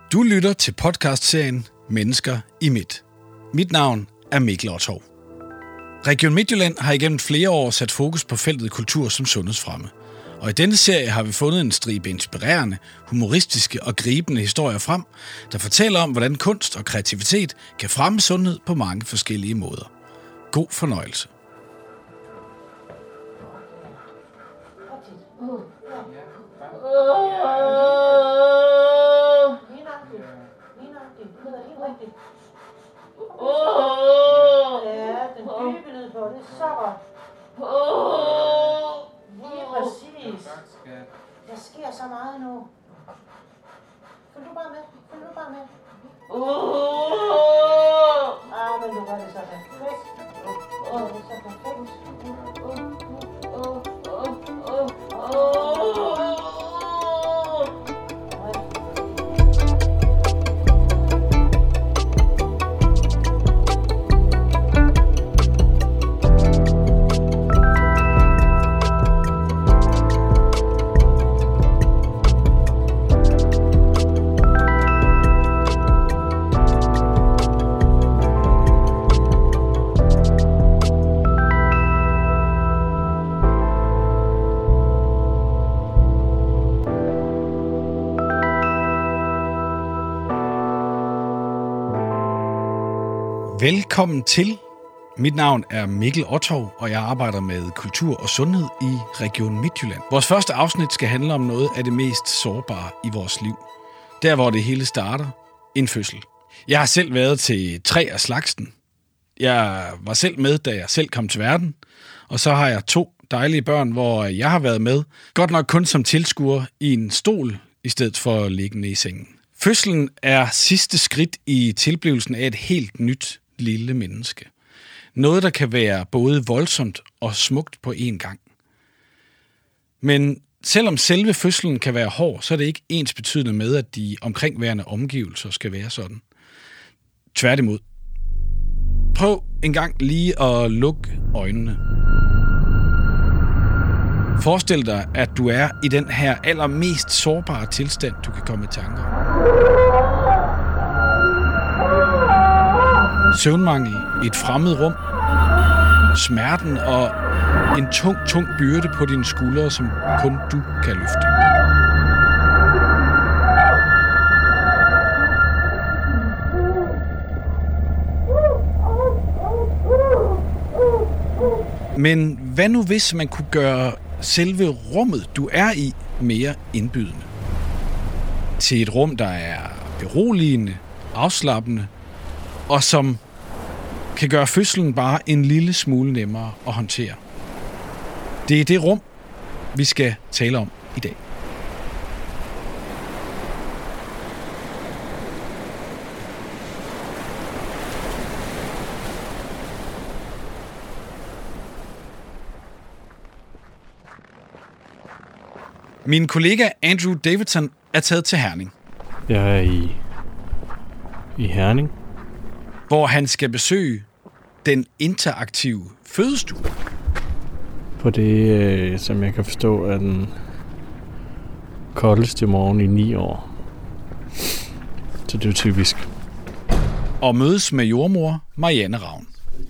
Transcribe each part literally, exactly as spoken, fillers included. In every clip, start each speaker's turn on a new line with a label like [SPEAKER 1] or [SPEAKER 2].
[SPEAKER 1] Du lytter til podcastserien Mennesker i Midt. Mit navn er Mikkel Ottov. Region Midtjylland har igennem flere år sat fokus på feltet kultur som sundhedsfremme. Og i denne serie har vi fundet en stribe inspirerende, humoristiske og gribende historier frem, der fortæller om, hvordan kunst og kreativitet kan fremme sundhed på mange forskellige måder. God fornøjelse.
[SPEAKER 2] Åh! Ja, den dybe lyd på det. Så godt. Åh! Lige præcis. Der sker så meget nu. Følg du bare med. Følg du bare med. Åh! Ah, men du gør det så perfekt. Åh, det er så perfekt. Åh, åh, åh, åh, åh.
[SPEAKER 1] Velkommen til. Mit navn er Mikkel Ottov, og jeg arbejder med kultur og sundhed i Region Midtjylland. Vores første afsnit skal handle om noget af det mest sårbare i vores liv. Der, hvor det hele starter. En fødsel. Jeg har selv været til tre af slagsen. Jeg var selv med, da jeg selv kom til verden. Og så har jeg to dejlige børn, hvor jeg har været med. Godt nok kun som tilskuer i en stol, i stedet for liggende i sengen. Fødslen er sidste skridt i tilblivelsen af et helt nyt lille menneske. Noget, der kan være både voldsomt og smukt på én gang. Men selvom selve fødslen kan være hård, så er det ikke ensbetydende med, at de omkringværende omgivelser skal være sådan. Tværtimod. Prøv en gang lige at lukke øjnene. Forestil dig, at du er i den her allermest sårbare tilstand, du kan komme i tanker om. Søvnmangel i et fremmed rum. Smerten og en tung, tung byrde på dine skuldre, som kun du kan løfte. Men hvad nu hvis man kunne gøre selve rummet, du er i, mere indbydende? Til et rum, der er beroligende, afslappende, og som kan gøre fødslen bare en lille smule nemmere at håndtere. Det er det rum, vi skal tale om i dag. Min kollega Andrew Davidson er taget til Herning.
[SPEAKER 3] Jeg er i, i Herning.
[SPEAKER 1] Hvor han skal besøge den interaktive fødestue.
[SPEAKER 3] På det, øh, som jeg kan forstå, er den koldeste morgen i ni år. Så det er typisk.
[SPEAKER 1] Og mødes med jordmor Marianne Ravn.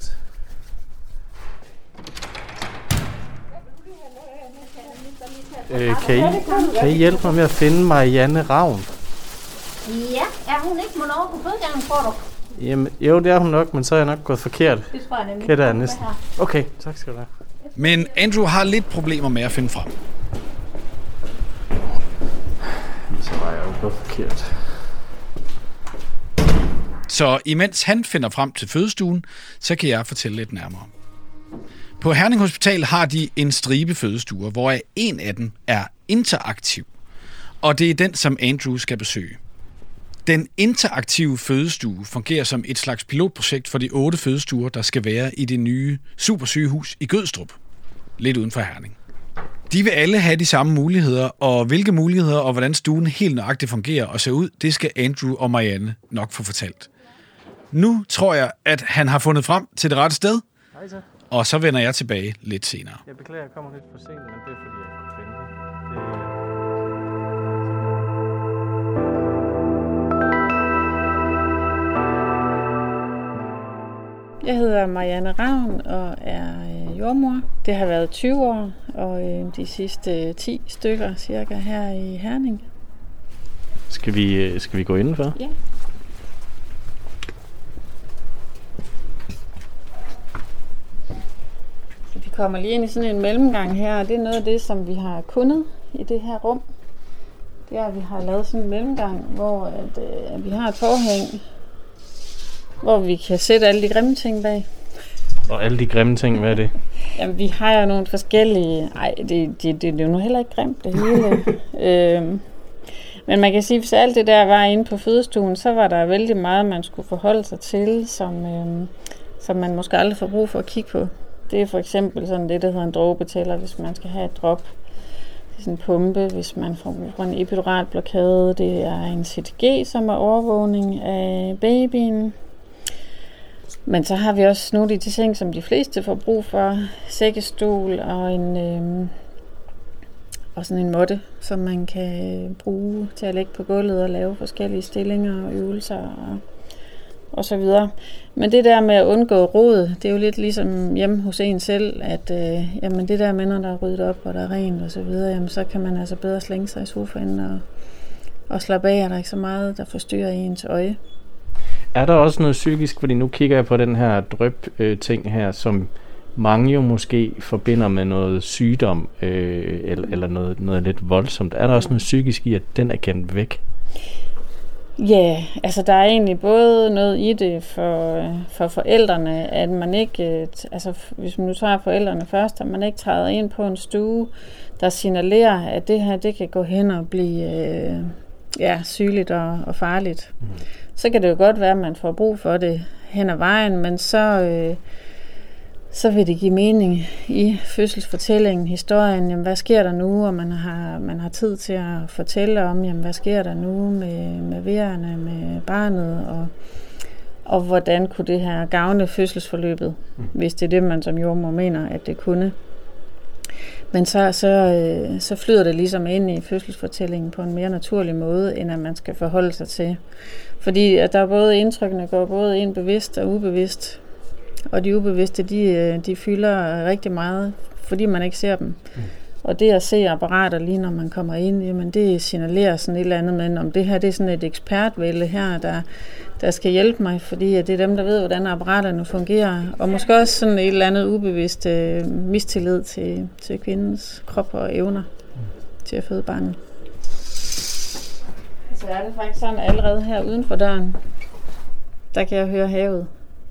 [SPEAKER 3] Øh, kan, I, kan I hjælpe mig med at finde Marianne Ravn?
[SPEAKER 2] Ja, er hun ikke mon over på fødegangen, tror du?
[SPEAKER 3] Jamen, jo, det er hun nok, men så er jeg nok gået forkert.
[SPEAKER 2] Det tror jeg nemlig.
[SPEAKER 3] Kætter jeg næsten. Okay, tak skal du have.
[SPEAKER 1] Men Andrew har lidt problemer med at finde frem.
[SPEAKER 3] Så var jeg jo gået forkert.
[SPEAKER 1] Så imens han finder frem til fødestuen, så kan jeg fortælle lidt nærmere. På Herning Hospital har de en stribe fødestuer, hvor en af dem er interaktiv. Og det er den, som Andrew skal besøge. Den interaktive fødestue fungerer som et slags pilotprojekt for de otte fødestuer, der skal være i det nye supersygehus i Gødstrup, lidt uden for Herning. De vil alle have de samme muligheder, og hvilke muligheder og hvordan stuen helt nøjagtigt fungerer og ser ud, det skal Andrew og Marianne nok få fortalt. Nu tror jeg, at han har fundet frem til det rette sted,
[SPEAKER 3] Hej så.
[SPEAKER 1] og så vender jeg tilbage lidt senere.
[SPEAKER 3] Jeg beklager, jeg kommer lidt for sent, men det er fordi, jeg kunne finde det. det
[SPEAKER 4] Jeg hedder Marianne Ravn og er jordmor. Det har været tyve år, og de sidste ti stykker cirka her i Herning.
[SPEAKER 3] Skal vi, skal vi gå indenfor?
[SPEAKER 4] Ja. Så vi kommer lige ind i sådan en mellemgang her, og det er noget af det, som vi har kunnet i det her rum. Det er, at vi har lavet sådan en mellemgang, hvor at, øh, vi har et forhæng, hvor vi kan sætte alle de grimme ting bag.
[SPEAKER 3] Og alle de grimme ting, hvad er det?
[SPEAKER 4] Jamen, vi har jo nogle forskellige... Ej, det, det, det, det er jo nu heller ikke grimt, det hele. øhm, men man kan sige, at hvis alt det der var inde på fødestuen, så var der vældig meget, man skulle forholde sig til, som, øhm, som man måske aldrig får brug for at kigge på. Det er for eksempel sådan det, der hedder en dråbetæller, hvis man skal have et drop. Det er sådan en pumpe, hvis man får brug for en epiduralblokade. Det er en C T G, som er overvågning af babyen. Men så har vi også nogle af de ting, som de fleste får brug for. Sækkestol og en øh, og sådan en måtte, som man kan bruge til at lægge på gulvet og lave forskellige stillinger og øvelser og, og så videre. Men det der med at undgå rod, det er jo lidt ligesom hjemme hos en selv, at øh, jamen det der med, når der er ryddet op og der er rent og så videre, jamen så kan man altså bedre slænge sig i sofaen og, og slappe af, at der er ikke så meget, der forstyrrer ens øje.
[SPEAKER 3] Er der også noget psykisk, fordi nu kigger jeg på den her drøb-ting her, som mange jo måske forbinder med noget sygdom, øh, eller, eller noget, noget lidt voldsomt. Er der også noget psykisk i, at den er kendt væk?
[SPEAKER 4] Ja, yeah, altså der er egentlig både noget i det for, for forældrene, at man ikke, altså hvis man nu tager forældrene først, at man ikke træder ind på en stue, der signalerer, at det her, det kan gå hen og blive øh, ja, sygeligt og, og farligt. Mm. Så kan det jo godt være, at man får brug for det hen ad vejen, men så, øh, så vil det give mening i fødselsfortællingen, historien, jamen, hvad sker der nu, og man har, man har tid til at fortælle om, jamen, hvad sker der nu med, med vejerne, med barnet, og, og hvordan kunne det her gavne fødselsforløbet, mm. hvis det er det, man som jordmor mener, at det kunne. Men så, så, øh, så flyder det ligesom ind i fødselsfortællingen på en mere naturlig måde, end at man skal forholde sig til. Fordi at der er både indtrykkene går både ind bevidst og ubevidst. Og de ubevidste, de, de fylder rigtig meget, fordi man ikke ser dem. Mm. Og det at se apparater lige når man kommer ind, jamen det signalerer sådan et eller andet, men om det her det er sådan et ekspertvælde her, der, der skal hjælpe mig, fordi det er dem, der ved, hvordan apparaterne fungerer. Og måske også sådan et eller andet ubevidst øh, mistillid til, til kvindens krop og evner mm. til at føde barnet. Så er det faktisk sådan, allerede her uden for døren, der kan jeg høre havet.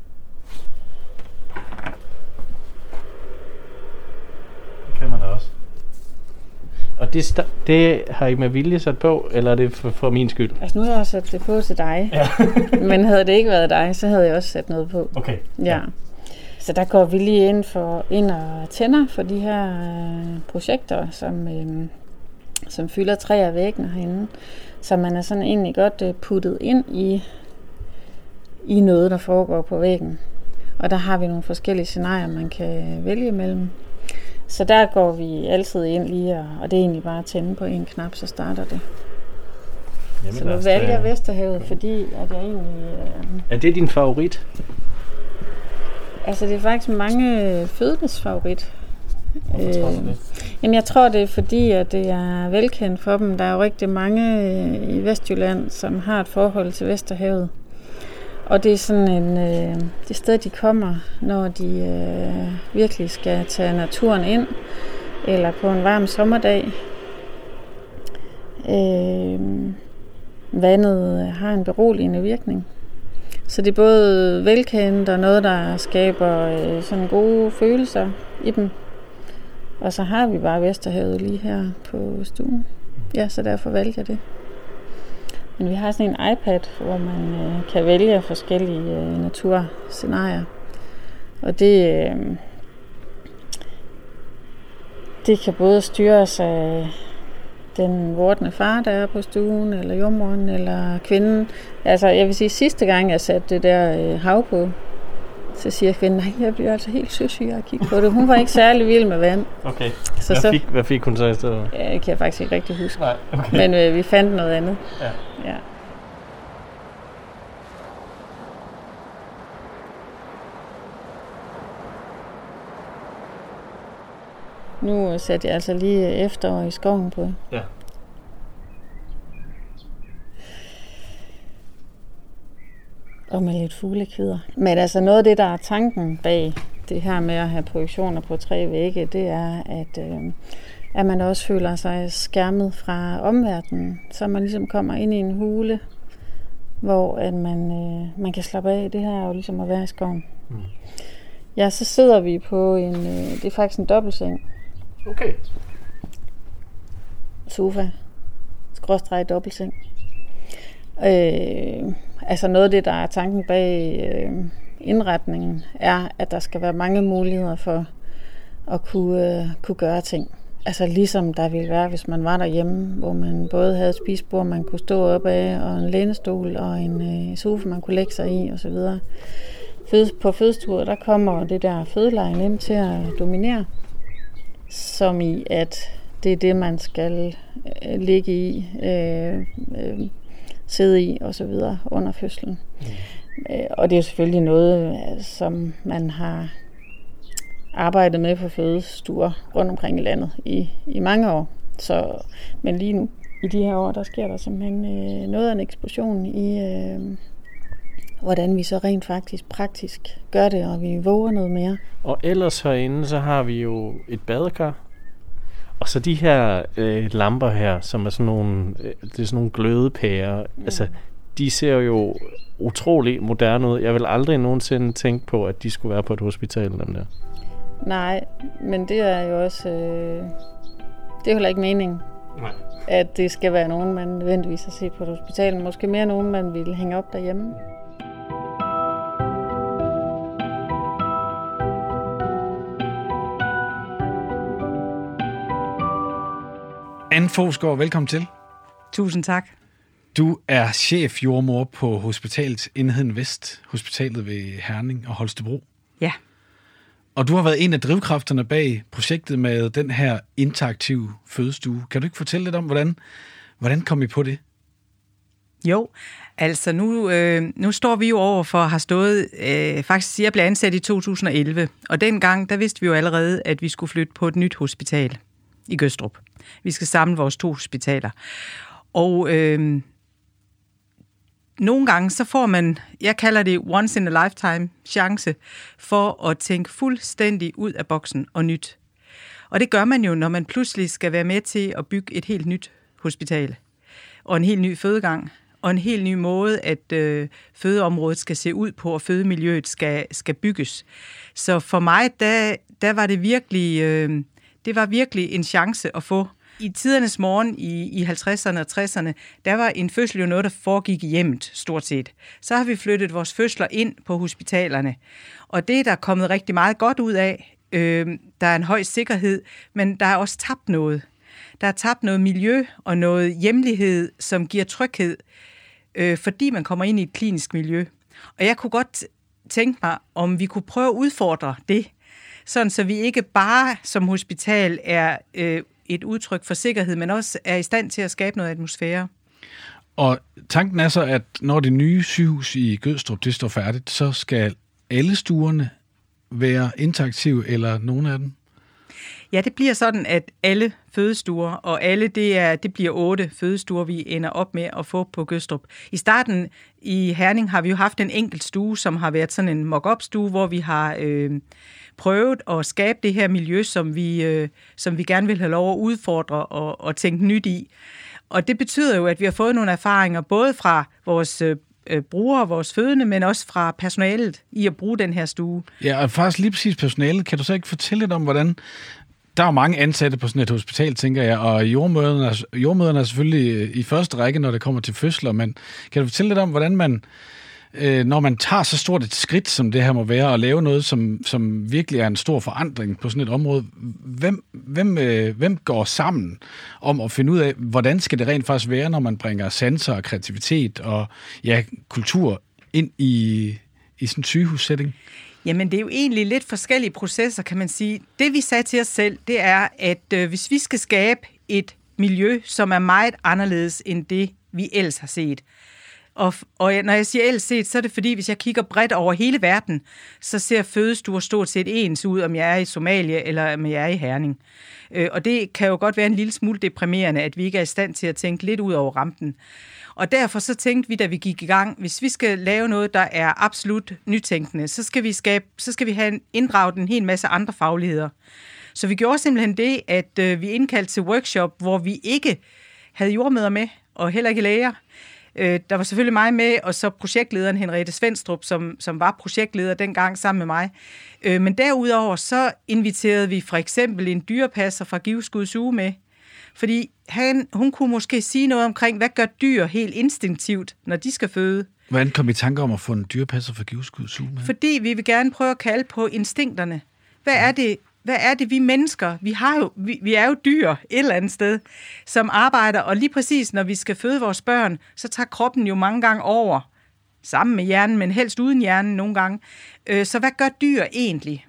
[SPEAKER 3] Det kan man da også. Og det, sta- det har I med vilje sat på, eller er det for, for min skyld?
[SPEAKER 4] Altså nu har jeg sat det på til dig, ja. Men havde det ikke været dig, så havde jeg også sat noget på.
[SPEAKER 3] Okay.
[SPEAKER 4] Ja. Så der går vi lige ind, for, ind og tænder for de her øh, projekter, som, øh, som fylder tre af væggene herinde. Så man er sådan egentlig godt øh, puttet ind i, i noget, der foregår på væggen. Og der har vi nogle forskellige scenarier, man kan vælge imellem. Så der går vi altid ind lige, og, og det er egentlig bare at tænde på en knap, så starter det. Jamen, så nu vælger jeg Vesterhavet, fordi at jeg egentlig... Øh,
[SPEAKER 3] er det din favorit?
[SPEAKER 4] Altså det er faktisk mange fødendes favorit.
[SPEAKER 3] Hvorfor øh, tror du det?
[SPEAKER 4] Jamen jeg tror det er fordi, at det er velkendt for dem. Der er jo rigtig mange øh, i Vestjylland, som har et forhold til Vesterhavet. Og det er sådan en, øh, det sted, de kommer, når de øh, virkelig skal tage naturen ind, eller på en varm sommerdag. Øh, vandet har en beroligende virkning. Så det er både velkendt og noget, der skaber øh, sådan gode følelser i dem. Og så har vi bare Vesterhavet lige her på stuen. Ja, så derfor valgte jeg det. Men vi har sådan en iPad, hvor man øh, kan vælge forskellige øh, naturscenarier. Og det, øh, det kan både styres af den vortende far, der er på stuen, eller jordmoren, eller kvinden. Altså, jeg vil sige, sidste gang jeg satte det der øh, hav på, så siger kvinden, nej, jeg bliver altså helt søsyg at kigge på det. Hun var ikke særlig vild med vand.
[SPEAKER 3] Okay. Så, hvad, fik, hvad fik hun så i stedet?
[SPEAKER 4] Ja, det kan jeg faktisk ikke rigtig huske.
[SPEAKER 3] Nej, okay.
[SPEAKER 4] Men øh, vi fandt noget andet.
[SPEAKER 3] Ja.
[SPEAKER 4] Ja. Nu satte jeg altså lige efterår i skoven på.
[SPEAKER 3] Ja.
[SPEAKER 4] Og med lidt fuglekvider. Men altså noget af det, der er tanken bag det her med at have projektioner på tre vægge, det er, at, øh, at man også føler sig skærmet fra omverdenen. Så man ligesom kommer ind i en hule, hvor at man, øh, man kan slappe af. Det her er jo ligesom at være i skoven. Mm. Ja, så sidder vi på en, øh, det er faktisk en dobbeltseng.
[SPEAKER 3] Okay.
[SPEAKER 4] Sofa. Skråstreg dobbeltseng. Øh, altså noget af det, der er tanken bag øh, indretningen, er, at der skal være mange muligheder for at kunne, øh, kunne gøre ting. Altså ligesom der ville være, hvis man var derhjemme, hvor man både havde et spisebord, man kunne stå op af, og en lænestol og en øh, sofa, man kunne lægge sig i osv. På fødestuer, der kommer det der fødelejen ind til at dominere, som i, at det er det, man skal øh, ligge i, øh, øh, sidde i og så videre under fødslen. Mm. Øh, og det er selvfølgelig noget, som man har arbejdet med på fødestuer rundt omkring i landet i, i mange år. Så, men lige nu, i de her år, der sker der simpelthen øh, noget af en eksplosion i, øh, hvordan vi så rent faktisk praktisk gør det, og vi våger noget mere.
[SPEAKER 3] Og ellers herinde, så har vi jo et badekar. Og så de her øh, lamper her, som er sådan nogle, øh, det er sådan nogle glødepærer, mm. altså de ser jo utrolig moderne ud. Jeg vil aldrig nogensinde tænke på, at de skulle være på et hospital, dem der.
[SPEAKER 4] Nej, men det er jo også, øh, det er heller ikke meningen, Nej. At det skal være nogen, man nødvendigvis har set på et hospital. Måske mere nogen, man vil hænge op derhjemme.
[SPEAKER 1] Anne Fogsgaard, velkommen til.
[SPEAKER 5] Tusind tak.
[SPEAKER 1] Du er chefjordmor på Hospitalet Enheden Vest, hospitalet ved Herning og Holstebro.
[SPEAKER 5] Ja.
[SPEAKER 1] Og du har været en af drivkræfterne bag projektet med den her interaktive fødestue. Kan du ikke fortælle lidt om, hvordan, hvordan kom I på det?
[SPEAKER 5] Jo, altså nu, øh, nu står vi jo over for at have stået, øh, faktisk jeg blev ansat i to tusind og elleve, og dengang der vidste vi jo allerede, at vi skulle flytte på et nyt hospital i Gødstrup. Vi skal samle vores to hospitaler. Og øh, nogle gange så får man, jeg kalder det once in a lifetime chance, for at tænke fuldstændig ud af boksen og nyt. Og det gør man jo, når man pludselig skal være med til at bygge et helt nyt hospital. Og en helt ny fødegang. Og en helt ny måde, at øh, fødeområdet skal se ud på, og fødemiljøet skal, skal bygges. Så for mig, der, der var det virkelig, øh, det var virkelig en chance at få. I tidernes morgen i, i halvtredserne og tresserne, der var en fødsel jo noget, der foregik i hjemmet, stort set. Så har vi flyttet vores fødsler ind på hospitalerne. Og det er der kommet rigtig meget godt ud af. Øh, der er en høj sikkerhed, men der er også tabt noget. Der er tabt noget miljø og noget hjemlighed, som giver tryghed, øh, fordi man kommer ind i et klinisk miljø. Og jeg kunne godt tænke mig, om vi kunne prøve at udfordre det, sådan så vi ikke bare som hospital er øh, et udtryk for sikkerhed, men også er i stand til at skabe noget atmosfære.
[SPEAKER 1] Og tanken er så, at når det nye sygehus i Gødstrup det står færdigt, så skal alle stuerne være interaktive, eller nogle af dem?
[SPEAKER 5] Ja, det bliver sådan, at alle fødestuer, og alle det, er, det bliver otte fødestuer, vi ender op med at få på Gødstrup. I starten i Herning har vi jo haft en enkelt stue, som har været sådan en mock-up-stue, hvor vi har øh, prøvet at skabe det her miljø, som vi, øh, som vi gerne vil have lov at udfordre og, og tænke nyt i. Og det betyder jo, at vi har fået nogle erfaringer, både fra vores øh, brugere, vores fødende, men også fra personalet i at bruge den her stue.
[SPEAKER 1] Ja, og faktisk lige præcis personalet. Kan du så ikke fortælle lidt om, hvordan... Der er jo mange ansatte på sådan et hospital, tænker jeg, og jordmøderne er, jordmøderne er selvfølgelig i første række, når det kommer til fødsler, men kan du fortælle lidt om, hvordan man, øh, når man tager så stort et skridt, som det her må være, og lave noget, som, som virkelig er en stor forandring på sådan et område, hvem, hvem, øh, hvem går sammen om at finde ud af, hvordan skal det rent faktisk være, når man bringer sanser og kreativitet og ja, kultur ind i, i sådan en sygehussætning?
[SPEAKER 5] Jamen, det er jo egentlig lidt forskellige processer, kan man sige. Det, vi sagde til os selv, det er, at øh, hvis vi skal skabe et miljø, som er meget anderledes end det, vi ellers har set, Og, og når jeg siger ellers set, så er det fordi, hvis jeg kigger bredt over hele verden, så ser fødestuer stort set ens ud, om jeg er i Somalia eller om jeg er i Herning. Øh, og det kan jo godt være en lille smule deprimerende, at vi ikke er i stand til at tænke lidt ud over rampen. Og derfor så tænkte vi, da vi gik i gang, hvis vi skal lave noget, der er absolut nytænkende, så skal vi, skabe, så skal vi have inddraget en hel masse andre fagligheder. Så vi gjorde simpelthen det, at øh, vi indkaldte til workshop, hvor vi ikke havde jordmødre med, og heller ikke læger. Øh, der var selvfølgelig mig med, og så projektlederen Henriette Svendstrup, som, som var projektleder dengang sammen med mig. Øh, men derudover så inviterede vi for eksempel en dyrepasser fra Giveskuds Uge med, fordi han, hun kunne måske sige noget omkring, hvad gør dyr helt instinktivt, når de skal føde.
[SPEAKER 1] Hvordan kom I tanker om at få en dyrepasser fra Giveskuds Uge med?
[SPEAKER 5] Fordi vi vil gerne prøve at kalde på instinkterne. Hvad er det, hvad er det vi mennesker, vi, har jo, vi, vi er jo dyr et eller andet sted, som arbejder, og lige præcis når vi skal føde vores børn, så tager kroppen jo mange gange over, sammen med hjernen, men helst uden hjernen nogle gange. Øh, så hvad gør dyr egentlig?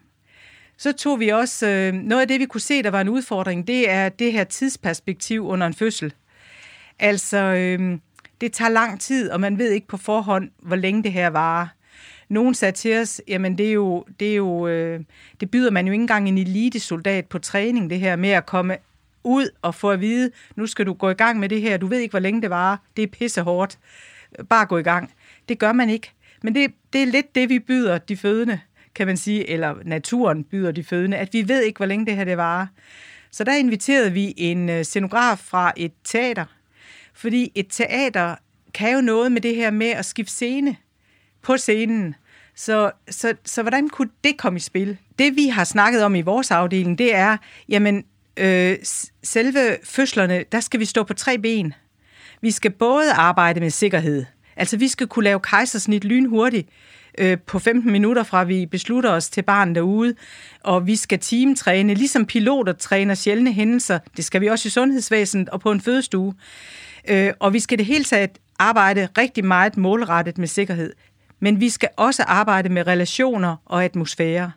[SPEAKER 5] Så tog vi også, øh, noget af det vi kunne se, der var en udfordring, det er det her tidsperspektiv under en fødsel. Altså, øh, det tager lang tid, og man ved ikke på forhånd, hvor længe det her varer. Nogen sagde til os, jamen det er jo, det er jo, øh, det byder man jo ikke engang en elitesoldat på træning, det her med at komme ud og få at vide, nu skal du gå i gang med det her, du ved ikke, hvor længe det varer, det er pissehårdt, bare gå i gang. Det gør man ikke, men det, det er lidt det, vi byder de fødende, kan man sige, eller naturen byder de fødende, at vi ved ikke, hvor længe det her det varer. Så der inviterede vi en scenograf fra et teater, fordi et teater kan jo noget med det her med at skifte scene på scenen. Så, så, så hvordan kunne det komme i spil? Det vi har snakket om i vores afdeling, det er, jamen, øh, selve fødslerne, der skal vi stå på tre ben. Vi skal både arbejde med sikkerhed, altså vi skal kunne lave kejsersnit lynhurtigt øh, på femten minutter fra vi beslutter os til barnet derude, og vi skal teamtræne, ligesom piloter træner sjældne hændelser, det skal vi også i sundhedsvæsenet og på en fødestue, øh, og vi skal det hele taget arbejde rigtig meget målrettet med sikkerhed. Men vi skal også arbejde med relationer og atmosfære.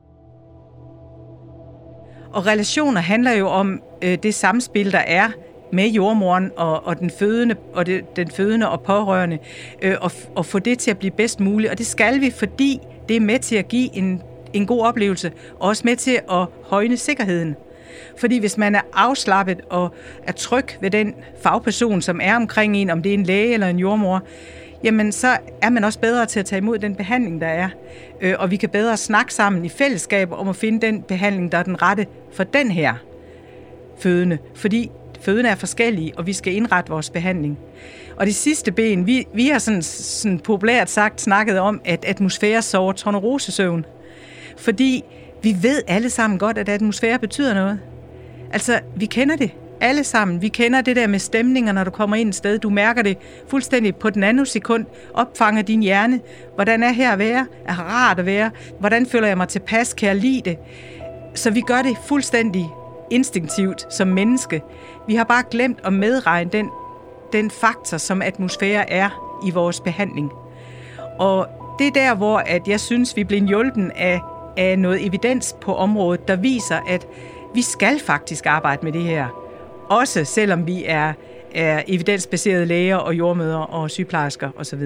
[SPEAKER 5] Og relationer handler jo om øh, det samspil, der er med jordmoren og, og den fødende og det, den fødende og pårørende, øh, og, og få det til at blive bedst muligt. Og det skal vi, fordi det er med til at give en, en god oplevelse, og også med til at højne sikkerheden. Fordi hvis man er afslappet og er tryg ved den fagperson, som er omkring en, om det er en læge eller en jordmor, jamen så er man også bedre til at tage imod den behandling, der er. Øh, og vi kan bedre snakke sammen i fællesskab om at finde den behandling, der er den rette for den her fødende. Fordi fødende er forskellige, og vi skal indrette vores behandling. Og det sidste ben, vi, vi har sådan, sådan populært sagt snakket om, at atmosfære sover tornerosesøvn. Fordi vi ved alle sammen godt, at atmosfære betyder noget. Altså, vi kender det. Alle sammen. Vi kender det der med stemninger, når du kommer ind et sted. Du mærker det fuldstændig på den anden sekund. Opfanger din hjerne. Hvordan er her at være? Er rart at være? Hvordan føler jeg mig tilpas? Kan jeg lide det? Så vi gør det fuldstændig instinktivt som menneske. Vi har bare glemt at medregne den, den faktor, som atmosfære er i vores behandling. Og det er der, hvor at jeg synes, vi bliver hjulpet af, af noget evidens på området, der viser, at vi skal faktisk arbejde med det her. Også selvom vi er, er evidensbaserede læger og jordmødre og sygeplejersker osv.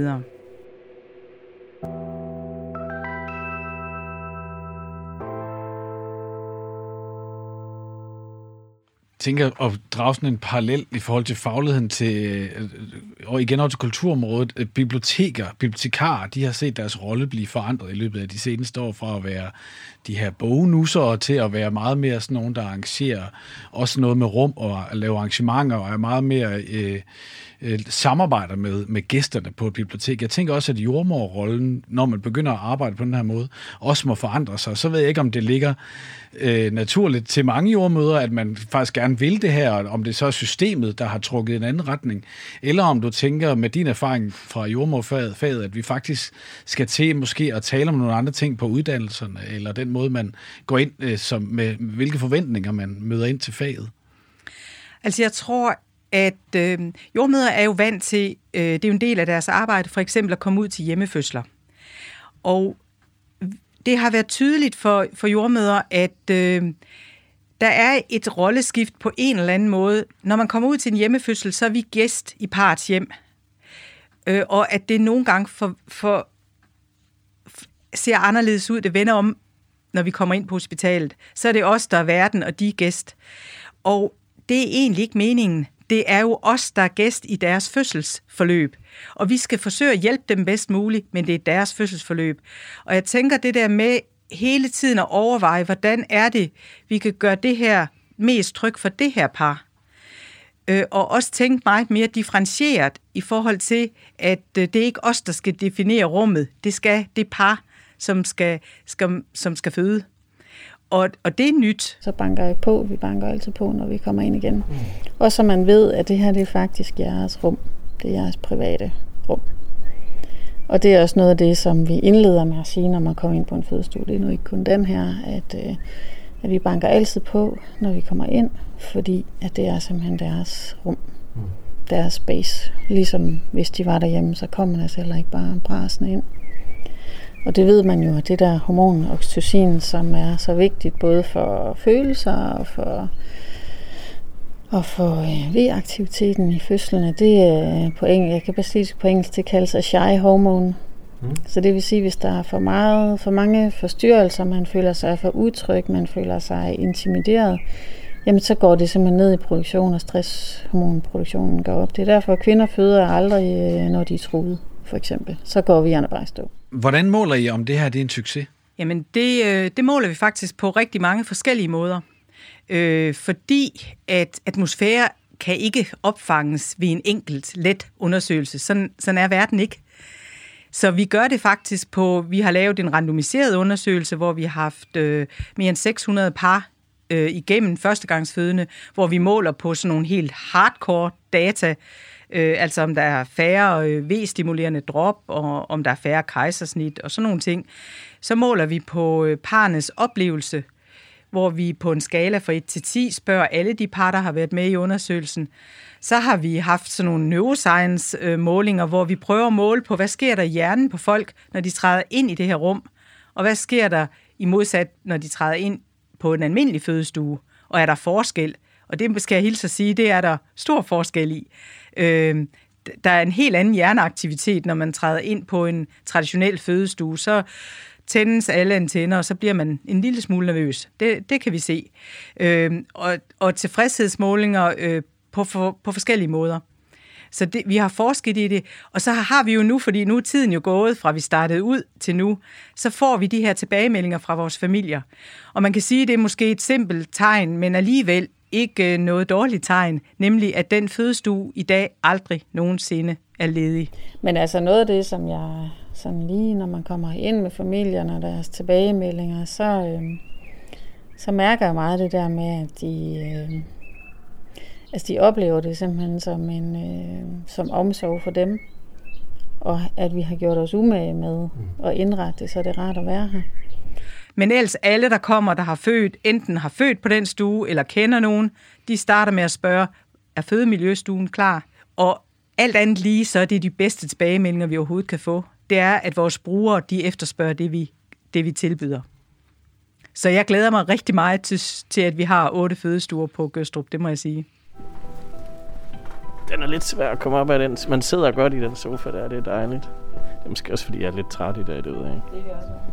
[SPEAKER 1] tænker at drage sådan en parallel i forhold til fagligheden til, og igen også til kulturområdet. Biblioteker, bibliotekarer, de har set deres rolle blive forandret i løbet af de seneste år fra at være de her bognusser til at være meget mere sådan nogen, der arrangerer også noget med rum og laver arrangementer og er meget mere øh, øh, samarbejder med, med gæsterne på et bibliotek. Jeg tænker også, at jordmorrollen, når man begynder at arbejde på den her måde, også må forandre sig. Så ved jeg ikke, om det ligger øh, naturligt til mange jordmødre, at man faktisk gerne vil det her, om det så er systemet, der har trukket en anden retning, eller om du tænker med din erfaring fra jordmorfaget, faget, at vi faktisk skal til måske at tale om nogle andre ting på uddannelserne, eller den måde, man går ind øh, som, med hvilke forventninger man møder ind til faget? Altså jeg tror, at øh, jordmødre er jo vant til, øh, det er jo en del af deres arbejde, for eksempel at komme ud til hjemmefødsler. Og det har været tydeligt for, for jordmødre, at øh, der er et rolleskift på en eller anden måde. Når man kommer ud til en hjemmefødsel, så er vi gæst i parets hjem.
[SPEAKER 5] øh, og at det nogle gange for, for, ser anderledes ud. Det vender om, når vi kommer ind på hospitalet. Så er det os, der er verden, og de er gæst. Og det er egentlig ikke meningen. Det er jo os, der er gæst i deres fødselsforløb. Og vi skal forsøge at hjælpe dem bedst muligt, men det er deres fødselsforløb. Og jeg tænker det der med hele tiden at overveje, hvordan er det, vi kan gøre det her mest trygt for det her par. Øh, og også tænke meget mere differentieret i forhold til, at øh, det er ikke os, der skal definere rummet. Det skal det par, som skal, skal, som skal føde. Og, og det er nyt.
[SPEAKER 4] Så banker jeg på. Vi banker altid på, når vi kommer ind igen. Og så man ved, at det her det er faktisk jeres rum. Det er jeres private rum. Og det er også noget af det, som vi indleder med at sige, når man kommer ind på en fødestue. Det er nu ikke kun den her, at, øh, at vi banker altid på, når vi kommer ind, fordi at det er simpelthen deres rum. Deres space. Ligesom hvis de var derhjemme, så kommer man altså heller ikke bare brasende ind. Og det ved man jo, at det der hormon oxytocin, som er så vigtigt både for følelser og for, og for øh, V-aktiviteten i fødslerne, det er på engelsk, jeg kan bare sige det på engelsk, det kaldes a shy hormone. Mm. Så det vil sige, hvis der er for, meget, for mange forstyrrelser, man føler sig for utryg, man føler sig intimideret, jamen så går det simpelthen ned i produktion, og stresshormonproduktionen går op. Det er derfor, at kvinder føder aldrig, når de er truet, for eksempel. Så går vi bare i stå.
[SPEAKER 1] Hvordan måler I, om det her det er en succes?
[SPEAKER 5] Jamen, det, det måler vi faktisk på rigtig mange forskellige måder. Øh, fordi at atmosfære kan ikke opfanges ved en enkelt, let undersøgelse. Sådan, sådan er verden ikke. Så vi gør det faktisk på, vi har lavet en randomiseret undersøgelse, hvor vi har haft øh, mere end seks hundrede par øh, igennem førstegangsfødende, hvor vi måler på sådan nogle helt hardcore data, øh, altså om der er færre øh, V-stimulerende drop, og om der er færre kejsersnit og sådan nogle ting. Så måler vi på øh, parnes oplevelse, hvor vi på en skala fra et til ti spørger alle de par, der har været med i undersøgelsen. Så har vi haft sådan nogle neuroscience-målinger, hvor vi prøver at måle på, hvad sker der i hjernen på folk, når de træder ind i det her rum, og hvad sker der i modsat, når de træder ind på en almindelig fødestue, og er der forskel? Og det skal jeg hilse at sige, det er der stor forskel i. Øh, der er en helt anden hjerneaktivitet, når man træder ind på en traditionel fødestue, så tændes alle antenner, og så bliver man en lille smule nervøs. Det, det kan vi se. Øh, og, og tilfredshedsmålinger øh, på, for, på forskellige måder. Så det, vi har forsket i det, og så har vi jo nu, fordi nu er tiden jo gået fra vi startede ud til nu, så får vi de her tilbagemeldinger fra vores familier. Og man kan sige, at det er måske et simpelt tegn, men alligevel ikke noget dårligt tegn, nemlig at den fødestue i dag aldrig nogensinde er ledig.
[SPEAKER 4] Men altså noget af det, som jeg sådan lige, når man kommer ind med familierne og deres tilbagemeldinger, så, øh, så mærker jeg meget det der med, at de, øh, altså de oplever det simpelthen som en øh, som omsorg for dem, og at vi har gjort os umage med at indrette det, så det er rart at være her.
[SPEAKER 5] Men ellers alle, der kommer, der har født, enten har født på den stue, eller kender nogen, de starter med at spørge, er fødemiljøstuen klar? Og alt andet lige, så er det de bedste tilbagemeldinger, vi overhovedet kan få. Det er, at vores brugere, de efterspørger det, vi, det, vi tilbyder. Så jeg glæder mig rigtig meget til, til, at vi har otte fødestuer på Gødstrup, det må jeg sige.
[SPEAKER 3] Den er lidt svær at komme op af den. Man sidder godt i den sofa der, det er dejligt. Det er måske også, fordi jeg er lidt træt i dag derude, ikke? Det gør også.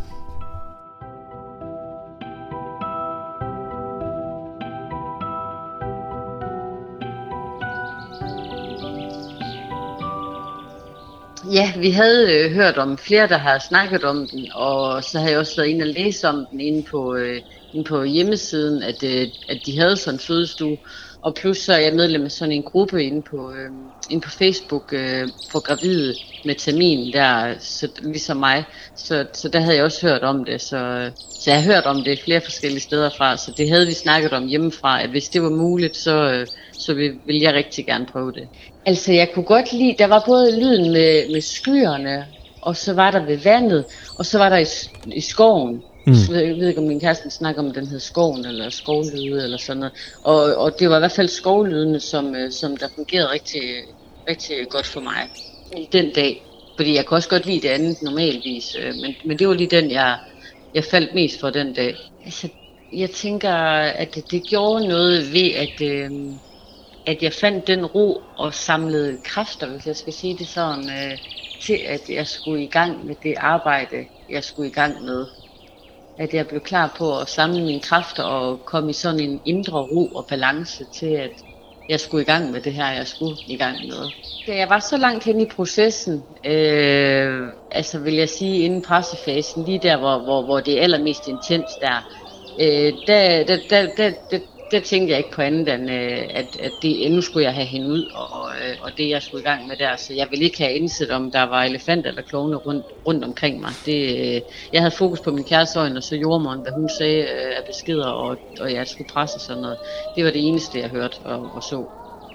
[SPEAKER 6] Ja, vi havde øh, hørt om flere, der har snakket om den, og så havde jeg også været inde og læse om den inde på, øh, inde på hjemmesiden, at, øh, at de havde sådan en fødestue. Og plus så er jeg medlem af sådan en gruppe inde på, øh, inde på Facebook øh, for gravide med termin, der, så, ligesom mig. Så, så der havde jeg også hørt om det, så, så jeg har hørt om det flere forskellige steder fra. Så det havde vi snakket om hjemmefra, at hvis det var muligt, så, øh, så ville, ville jeg rigtig gerne prøve det. Altså jeg kunne godt lide, der var både lyden med, med skyerne, og så var der ved vandet, og så var der i, i skoven. Mm. Jeg ved ikke, om min kæreste snakker om, den hed skoven, eller skovlyde, eller sådan noget. Og, og det var i hvert fald skovlydene, som, som der fungerede rigtig, rigtig godt for mig i den dag. Fordi jeg kunne også godt lide det andet normalvis, men, men det var lige den, jeg, jeg faldt mest for den dag. Altså, jeg tænker, at det, det gjorde noget ved, at, øh, at jeg fandt den ro og samlede kræfter, hvis jeg skal sige det sådan, øh, til at jeg skulle i gang med det arbejde, jeg skulle i gang med. At jeg blev klar på at samle mine kræfter og komme i sådan en indre ro og balance til, at jeg skulle i gang med det her, jeg skulle i gang med. Da jeg var så langt hen i processen, øh, altså vil jeg sige inden pressefasen, lige der, hvor, hvor, hvor det er allermest intens der, øh, der, der, der, der, der, der tænkte jeg ikke på andet end, øh, at, at det, nu skulle jeg have hende ud, og, øh, og det jeg skulle i gang med der, så jeg ville ikke have indset, om der var elefanter eller klovne rundt, rundt omkring mig. Det, øh, jeg havde fokus på min kærestes øjne, og så jordmoren, hvad hun sagde øh, af beskeder, og, og jeg skulle presse sådan noget. Det var det eneste, jeg hørte og, og så.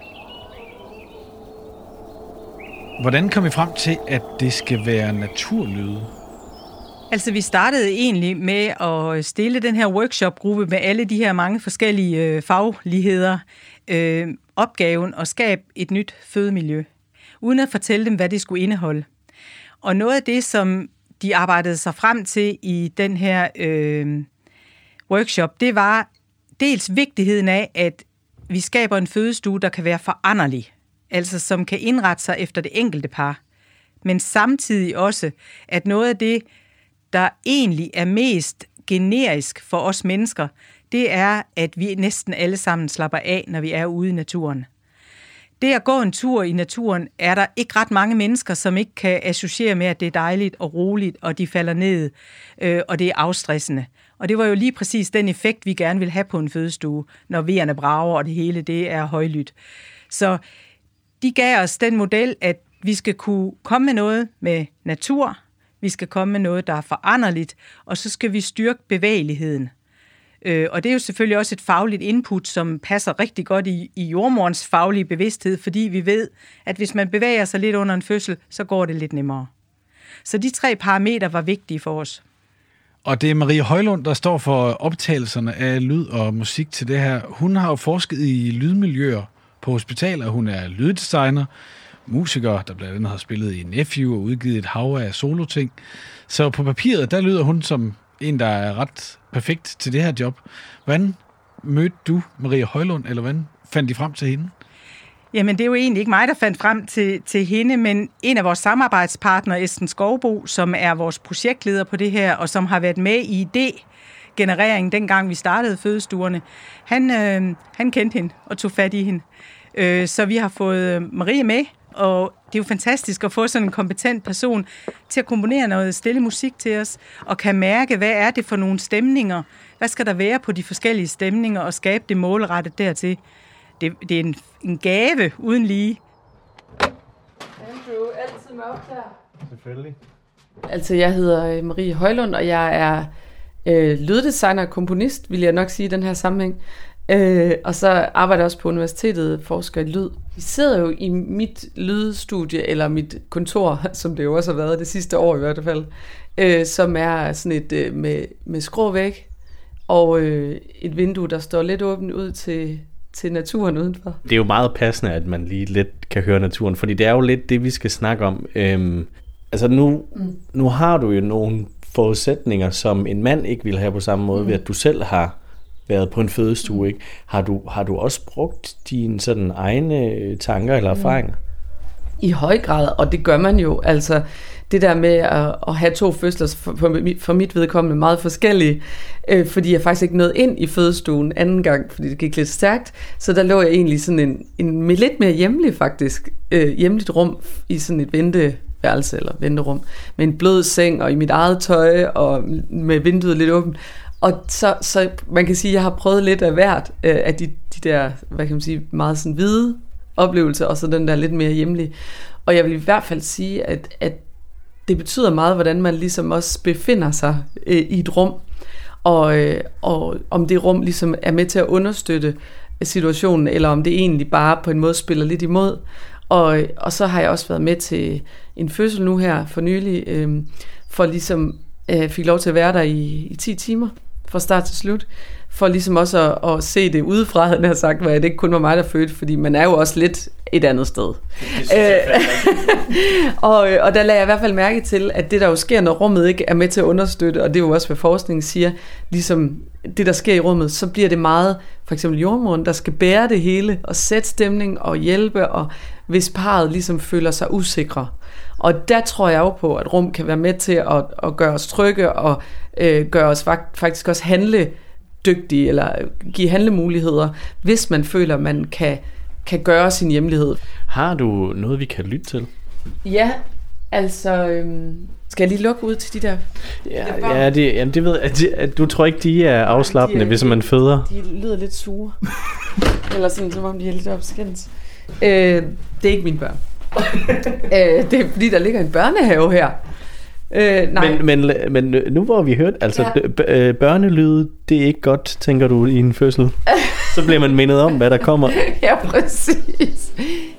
[SPEAKER 1] Hvordan kom vi frem til, at det skal være naturlyde?
[SPEAKER 5] Altså, vi startede egentlig med at stille den her workshop-gruppe med alle de her mange forskellige øh, fagligheder, øh, opgaven at skabe et nyt fødemiljø, uden at fortælle dem, hvad det skulle indeholde. Og noget af det, som de arbejdede sig frem til i den her øh, workshop, det var dels vigtigheden af, at vi skaber en fødestue, der kan være foranderlig, altså som kan indrette sig efter det enkelte par, men samtidig også, at noget af det, der egentlig er mest generisk for os mennesker, det er, at vi næsten alle sammen slapper af, når vi er ude i naturen. Det at gå en tur i naturen, er der ikke ret mange mennesker, som ikke kan associere med, at det er dejligt og roligt, og de falder ned, øh, og det er afstressende. Og det var jo lige præcis den effekt, vi gerne vil have på en fødestue, når vejerne brager, og det hele det er højlydt. Så de gav os den model, at vi skal kunne komme med noget med natur, vi skal komme med noget, der er foranderligt, og så skal vi styrke bevægeligheden. Øh, og det er jo selvfølgelig også et fagligt input, som passer rigtig godt i, i jordmorens faglige bevidsthed, fordi vi ved, at hvis man bevæger sig lidt under en fødsel, så går det lidt nemmere. Så de tre parametre var vigtige for os.
[SPEAKER 1] Og det er Marie Højlund, der står for optagelserne af lyd og musik til det her. Hun har jo forsket i lydmiljøer på hospitaler. Hun er lyddesigner, musiker, der blandt andet har spillet i Nephew og udgivet et hav af soloting. Så på papiret, der lyder hun som en, der er ret perfekt til det her job. Hvordan mødte du Marie Højlund, eller hvordan fandt de frem til hende?
[SPEAKER 5] Jamen, det er jo egentlig ikke mig, der fandt frem til, til hende, men en af vores samarbejdspartnere, Esben Skovbo, som er vores projektleder på det her, og som har været med i idé-genereringen, dengang vi startede fødestuerne, han, øh, han kendte hende og tog fat i hende. Øh, så vi har fået Marie med, og det er jo fantastisk at få sådan en kompetent person til at komponere noget stille musik til os, og kan mærke, hvad er det for nogle stemninger, hvad skal der være på de forskellige stemninger, og skabe det målrettet dertil. Det, det er en, en gave uden lige.
[SPEAKER 4] Andrew, altid med optager.
[SPEAKER 3] Selvfølgelig.
[SPEAKER 7] Altså, jeg hedder Marie Højlund, og jeg er øh, lyddesigner og komponist, vil jeg nok sige i den her sammenhæng. Øh, og så arbejder jeg også på universitetet, forsker i lyd. Vi sidder jo i mit lydstudie, eller mit kontor, som det jo også har været det sidste år i hvert fald, øh, som er sådan et øh, med, med skråvæg, og øh, et vindue, der står lidt åbent ud til, til naturen udenfor.
[SPEAKER 3] Det er jo meget passende, at man lige lidt kan høre naturen, fordi det er jo lidt det, vi skal snakke om. Øhm, altså nu, mm. nu har du jo nogle forudsætninger, som en mand ikke ville have på samme måde, mm. ved at du selv har været på en fødestue, ikke? Har du, har du også brugt dine sådan egne tanker eller erfaringer?
[SPEAKER 7] I høj grad, og det gør man jo. Altså det der med at, at have to fødsler for, for mit vedkommende meget forskellige, øh, fordi jeg faktisk ikke nåede ind i fødestuen anden gang, fordi det gik lidt stærkt, så der lå jeg egentlig sådan en, en med lidt mere hjemlig faktisk, øh, hjemligt rum i sådan et venteværelse eller venterum, med en blød seng og i mit eget tøj og med vinduet lidt åbent. Og så, så man kan sige, at jeg har prøvet lidt af hvert øh, af de, de der, hvad kan man sige, meget sådan hvide oplevelser, og så den der lidt mere hjemlige. Og jeg vil i hvert fald sige, at, at det betyder meget, hvordan man ligesom også befinder sig øh, i et rum, og, øh, og om det rum ligesom er med til at understøtte situationen, eller om det egentlig bare på en måde spiller lidt imod. Og, og så har jeg også været med til en fødsel nu her for nylig, øh, for ligesom øh, fik lov til at være der i, i ti timer, fra start til slut, for ligesom også at, at se det udefra, havde jeg sagt, hvor det ikke kun var mig, der fødte, fordi man er jo også lidt et andet sted. og, og der lagde jeg i hvert fald mærke til, at det der jo sker, når rummet ikke er med til at understøtte, og det er jo også, hvad forskningen siger, ligesom det der sker i rummet, så bliver det meget, for eksempel jordmoren, der skal bære det hele, og sætte stemning og hjælpe, og hvis parret ligesom føler sig usikre. Og der tror jeg jo på, at rum kan være med til at, at gøre os trygge, og øh, gøre os faktisk også handle dygtige, eller give handlemuligheder, hvis man føler, at man kan, kan gøre sin hjemlighed.
[SPEAKER 3] Har du noget, vi kan lytte til?
[SPEAKER 7] Ja, altså... Øhm, skal jeg lige lukke ud til de der...
[SPEAKER 3] Ja, ja, det, jamen det ved jeg. At, at du tror ikke, de er afslappende, hvis man føder?
[SPEAKER 7] De lyder lidt sure. Eller sådan, som om de er lidt opskændt. Øh, det er ikke mine børn. øh, det er fordi, der ligger en børnehave her. Øh, nej.
[SPEAKER 3] Men, men, men nu hvor vi hørt, altså ja. børnelyde, det er ikke godt, tænker du, i en fødsel. Så bliver man mindet om, hvad der kommer.
[SPEAKER 7] Ja, præcis.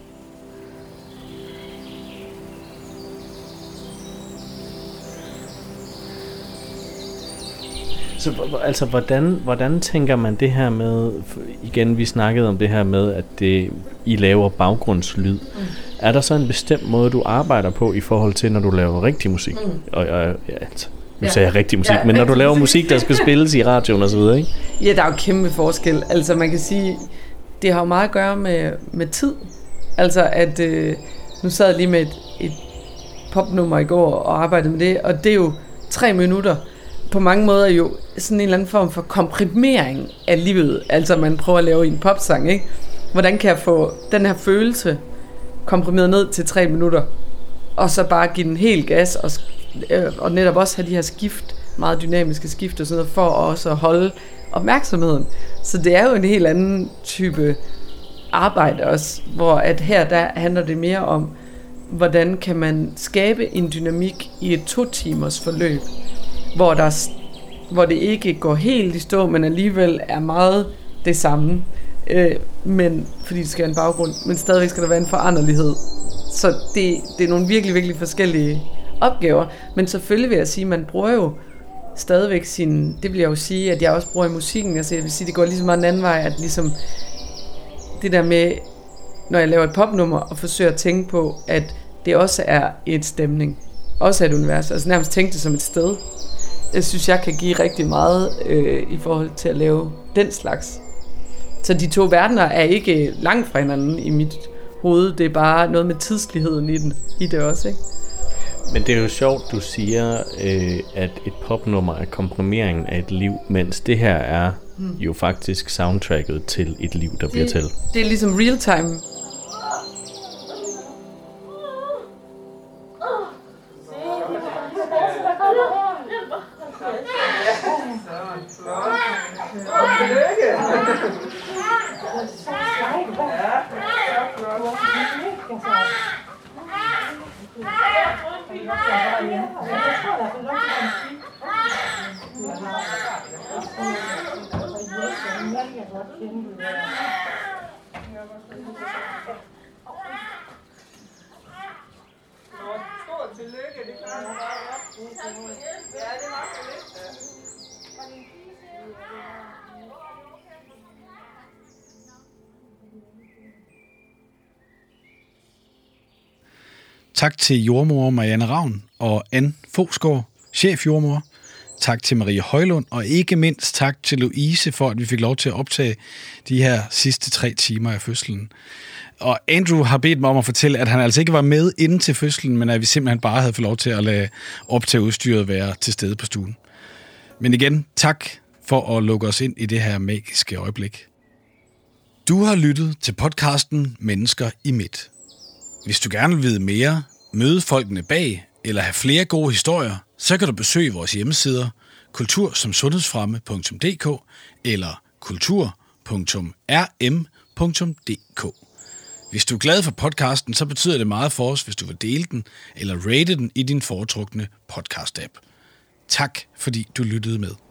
[SPEAKER 3] Så altså, hvordan, hvordan tænker man det her med, igen, vi snakkede om det her med, at det, I laver baggrundslyd. Mm. Er der så en bestemt måde, du arbejder på i forhold til, når du laver rigtig musik? Mm. Og, og, ja, altså, nu ja. sagde jeg rigtig musik, ja, men når du laver musik, der skal spilles i radioen og så videre, ikke?
[SPEAKER 7] Ja, der er jo kæmpe forskel. Altså man kan sige, det har jo meget at gøre med, med tid. Altså at, øh, nu sad jeg lige med et, et popnummer i går og arbejdede med det, og det er jo tre minutter. På mange måder jo sådan en eller anden form for komprimering af livet. Altså man prøver at lave en popsang, ikke? Hvordan kan jeg få den her følelse komprimeret ned til tre minutter, og så bare give den helt gas, og, øh, og netop også have de her skift, meget dynamiske skift og sådan noget, for også at holde opmærksomheden. Så det er jo en helt anden type arbejde også, hvor at her der handler det mere om, hvordan kan man skabe en dynamik i et to timers forløb, hvor, der, hvor det ikke går helt i stå, men alligevel er meget det samme. Øh, men, fordi det skal være en baggrund, men stadigvæk skal der være en foranderlighed. Så det, det er nogle virkelig, virkelig forskellige opgaver. Men selvfølgelig vil jeg sige, at man bruger jo stadigvæk sin... Det vil jeg jo sige, at jeg også bruger i musikken. Altså jeg vil sige, det går ligesom meget en anden vej, at ligesom det der med, når jeg laver et popnummer, og forsøger at tænke på, at det også er et stemning. Også er et univers. Altså nærmest tænke det som et sted. Jeg synes, jeg kan give rigtig meget øh, i forhold til at lave den slags. Så de to verdener er ikke langt fra hinanden i mit hoved. Det er bare noget med tidsligheden i, den, i det også, ikke?
[SPEAKER 3] Men det er jo sjovt, du siger, øh, at et popnummer er komprimeringen af et liv, mens det her er hmm. jo faktisk soundtracket til et liv, der det, bliver til.
[SPEAKER 7] Det er ligesom real time.
[SPEAKER 1] Tak til jordmor Marianne Ravn og Ann Fogsgaard, chefjordmor. Tak til Marie Højlund, og ikke mindst tak til Louise for, at vi fik lov til at optage de her sidste tre timer af fødslen. Og Andrew har bedt mig om at fortælle, at han altså ikke var med inden til fødslen, men at vi simpelthen bare havde fået lov til at lade optageudstyret være til stede på stuen. Men igen, tak for at lukke os ind i det her magiske øjeblik. Du har lyttet til podcasten Mennesker i Midt. Hvis du gerne vil vide mere, møde folkene bag eller have flere gode historier, så kan du besøge vores hjemmesider kultur som sundhedsfremme punktum d k eller kultur punktum r m punktum d k. Hvis du er glad for podcasten, så betyder det meget for os, hvis du vil dele den eller rate den i din foretrukne podcast-app. Tak fordi du lyttede med.